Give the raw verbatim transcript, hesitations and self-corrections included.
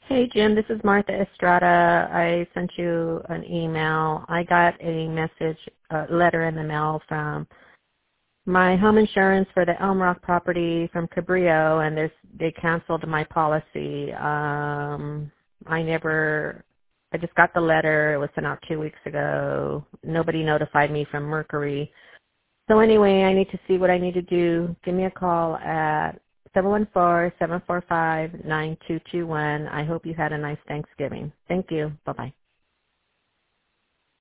Hey, Jim, this is Martha Estrada. I sent you an email. I got a message, a letter in the mail from my home insurance for the Elm Rock property from Cabrillo, and there's, they canceled my policy. Um, I never, I just got the letter. It was sent out two weeks ago. Nobody notified me from Mercury. So anyway, I need to see what I need to do. Give me a call at seven one four, seven four five, nine two two one. I hope you had a nice Thanksgiving. Thank you. Bye-bye.